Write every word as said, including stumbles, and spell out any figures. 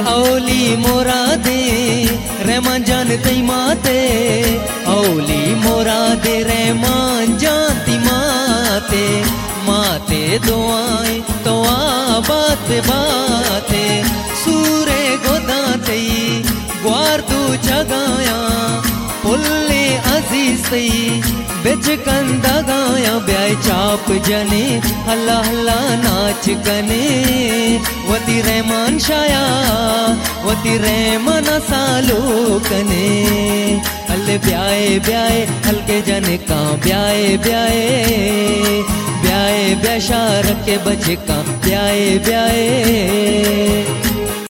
औली मोरा दे रहमान जान तई माते औली मोरा दे रहमान जानती माते माते दुआएं तो आ बात बाते सूरे गोदा तई ग्वार तू जगाया पुल्ले अजीज तई बिच कंदा गाया ब्याय चाप जने हल्ला हल्ला नाच कने वती रहमान शाया वती रहमान सालो कने हल्ले ब्याए ब्याए हल्के जने का ब्याए ब्याए ब्याए ब्याशार के बचे का ब्याए ब्याए